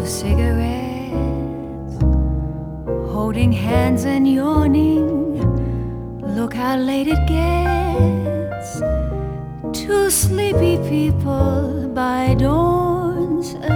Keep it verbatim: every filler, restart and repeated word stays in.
of cigarettes, holding hands and yawning. Look how late it gets. Two sleepy people by dawn's